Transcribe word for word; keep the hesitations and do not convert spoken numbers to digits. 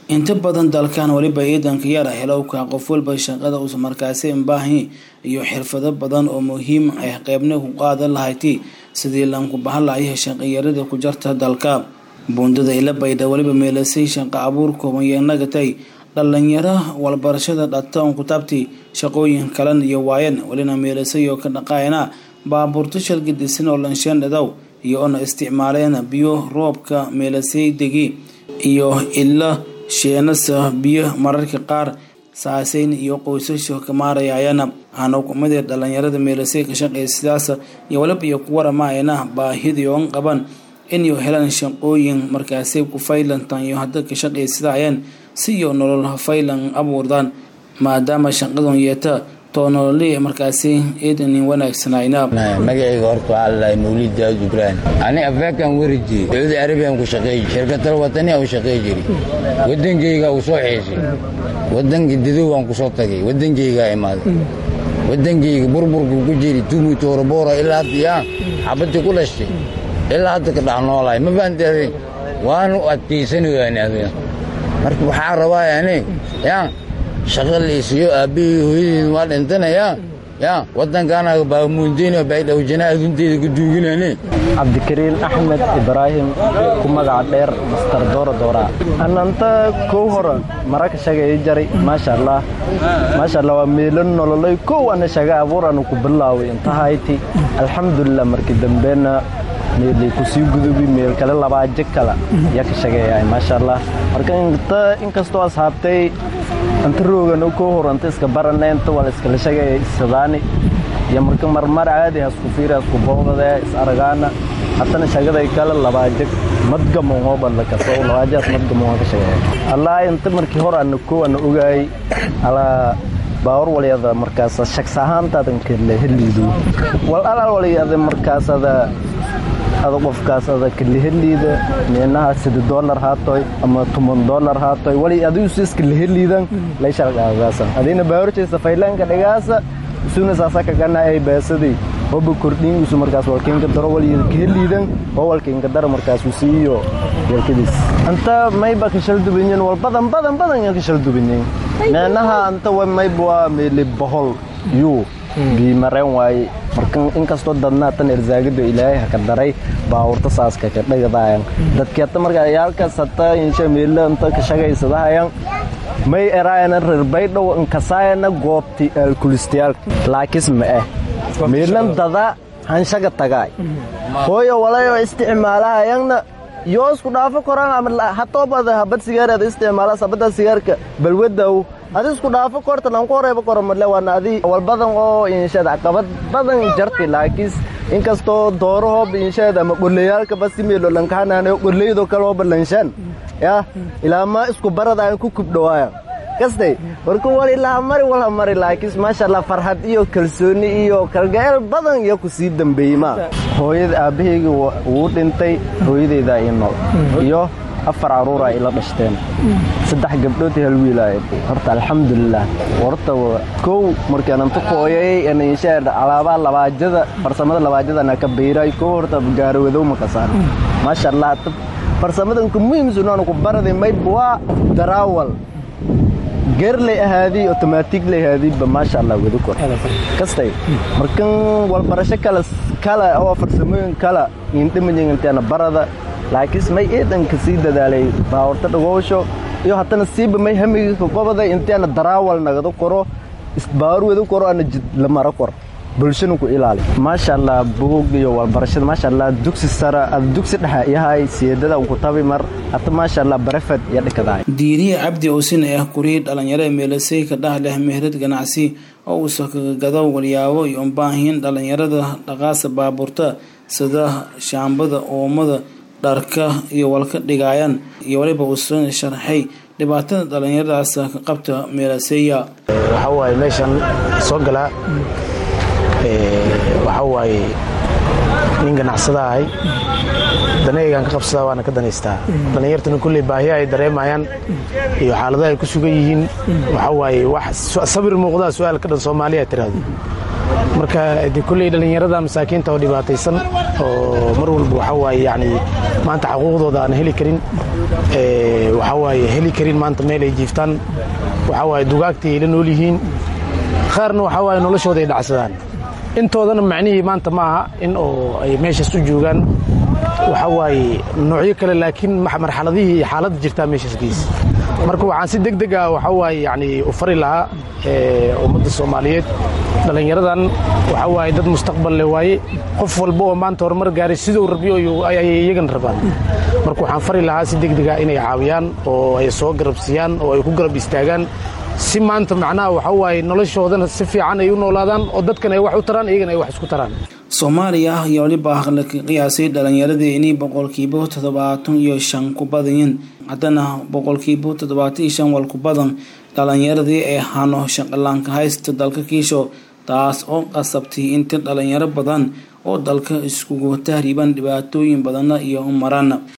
inta badan dalkan waliba ciidanka yar helowka qof walba shaqada uu markaasi u baahan iyo xirfado badan oo muhiim ah qaybna ku qaadan lahayti sidii lanku bahalaayay shaqeeyada ku jirta dalka bundada ila bayda waliba meelasay shaqo abuur koobanyaanagatay dhalinyaro walbarashada dhaqan ku taabti shaqooyin kale iyo waayeen walina meelasay oo ka dhaqaayna baabuurta shirkadiisna oo lanshan dadow iyo ona isticmaalayna biyo roobka meelasay degi iyo illa sheenasa biyo mararka qaar saasayn iyo qoysasho ka maarayayana aanu kumadii dhalinyarada meelasay ka shaqeeysidaas iyo waliba iyo ku waramaayna baahidii oo qaban in iyo helan shaqooyin markaasay ku faylantan iyo hadda ka shaqeeysidayeen si iyo nolol faylan abuurdan maadaama shaqadan yeeta toonolii markaasay eedan wanaagsanayna magacayga horta Allah Mawlid Daawud Ibrahim ani afkaan wariji Saudi Arabia ku shaqeeyay shirkadda wadani oo shaqeeyay jiri wadankayga uu soo xeesay wadanka didu waan ku soo tagay wadankayga imaad wadankayga burburku ku jiri tumu toorboora ilaa diya xabadii ku lashay ilaa hadda ka dhaxnoolay ma baandeerin waan u adkeysanayaan marka waxa rabaa yani yaa shaqal isiyo abi hooyadii waa dhintanaya yaa wadankana baa muundina bayda wajinaa dunteeda ku duuginayeen Abdikariin Ahmed Ibrahim ku magac dheer Master Doora Doora ananta ko hore maraka shaqay jaray ma sha Allah ma sha Allah waa meelan nololay ko ana shaqa abuuran ku bilaaway inta hayti alxamdulillah markii dambeena meelay ku sii gudubi meel kale laba jik kala ya ka shaqeeyay ma sha Allah marka inta in kasto asxaabtay anta roogan oo ko horanta iska baraneento wala iska la shaqeeyay sadaani ya marka marmar caadi ah isku fiiras ku boodada is aragana hatana shaqada ay kala laba jik madgamo hooban la ka soo laajas madgamo ka shaqeeyay Allah inta markii hore aan ko aan ogaay ala baawar waliyada markaas shakhs ahaantaadan kale heliidu wal alaal waliyada markaas ada ada qofkaas ada kale heliida meenaha sidoo dollar haatoy ama toban dollar haatoy wali adigu iska heliidan la sharqaadaasa adina baawrtiisa faylanka dhigaasa suuna saasaka kana ay beesadii oo bu kordhin isu markaas walkeenka daro wali heliidan oo walkeenka daro markaas uu siiyo yarkadiis anta may ba ka shal dubineen wal badan badan badan ka shal dubineen meenaha anta way may baa meel bahol yu bi mareen way markan in kasto dadna tan irzaagado ilaahay ka daray baawurta saaska ka dhigadaayaan dadka marka yaalka sata insha meel anta ka shaqeysadaayaan may eraayna rirbaydo in kasaayna goobti alkulistiyaal laakis ma ah meelan dada han shaqa tagay hooyo walayo isticmaalaayana yoos ku dhaafo koraan ama hatobada habad sigaarada isticmaala sabada sigaarka balwadaw adis ku dhaafo korta lan ko reebo koromle wana adi wal badan oo inshada aqabad badan jarti laakis in kasto dooro inshada ma quliyalka basmeelo lan kaanaan quliyado kala balanshan ya ila ma isku barada ay ku kubdhawaaya kastay warku wali la mari wala mari laakis ma sha Allah farxad iyo kalsooni iyo kalgacal badan iyo ku sii dambeeyma hooyada aabahayga uu dhintay hooyadeeda inoo iyo afar aruura ila dhashteen saddex gabdhood hal wiilay horta alxamdulillah warta ko markaan inta qooyay in inshaada alaaba labaajada farsamada labaajada na ka beeray ko horta gaarowado ma kasaan ma sha Allah farsamadan ku muhiim sunan ku baraday may bua darawal gerle ahadi automatic le hadi ba ma sha Allah wada kor kastay markan wal barasho kala kala oo farsamooyin kala intimayn intana barada laakiin may eedan ka sii dadaalay baawrta dhagoosho iyo hatana siiba may hamiga ka qobada intana darawal nagado koro isbaar wada koro ana la maro kor bulshadu ku ilaali ma sha Allah buug iyo wal barashada ma sha Allah dugsi sara dugsi dhaxa yahay siidada ku tabi mar hata ma sha Allah barafad ya dhakaday diiri abdi oosin ah kuriid dhalinyarada meelasay ka dhaxleh meherad ganacsi oo uu soo gado waliyaabo iyo baahin dhalinyarada dhaqaasa baabuurta sida shaambada oomada dharka iyo walka dhigayaan iyo waliba uu soo sharxay dhibaatada dhalinyaradaas ka qabta meelasaya waxa way meeshan soo gala waxa way nin ganacsada ahay danaygan ka qabsada waana ka daneystaa dhalinyartana kulli baahiya ay dareemayaan iyo xaaladaha ay ku sugan yihiin waxa way wax sabir muuqda su'aal ka dhan Soomaaliya tiraado marka de kulley dhalinyarada masaakiinta oo dhibaataysan oo mar walba waxa waaye yani maanta xuquuqdooda aan heli karin ee waxa waaye heli karin maanta meel ay jiiftaan waxa waaye dugaagtii ay la nool yihiin qaarna waxa waaye noloshooda ay dhacsadaan intoodana macnihii maanta ma aha in oo ay meeshaas u joogaan waxa waaye noocyo kale laakiin marxaladihii xaaladda jirtaa meeshaas gees marka waxaan si degdeg ah waxa waaye yani u fari lahaa ee ummadda Soomaaliyeed dhalinyaradan waxa waaye dad mustaqbal leh waaye qof walba oo maanta horumar gaaray sidoo rabiyo ay iyagan rabaan marka waxaan fari lahaa si degdeg ah inay caawiyaan oo ay soo garabsiyaan oo ay ku garab istaagaan si maanta macnaha waxa waaye noloshoodana si fiican ay u noolaadaan oo dadkan ay wax u taraan iyagana ay wax isku taraan Soomaaliya iyo waliba la qiyaasay dhalinyaradii inay boqolkiiba toddobaatan iyo shan ku badan haddana boqolkiiba toddobaatan iyo shan wal ku badan dhalinyaradii ee hano shaqalanka haysta dalka kiisho taas oo qasabtay inta dhalinyaro badan oo dalka iskugu tahriiban dhibaatooyin badan iyo umarana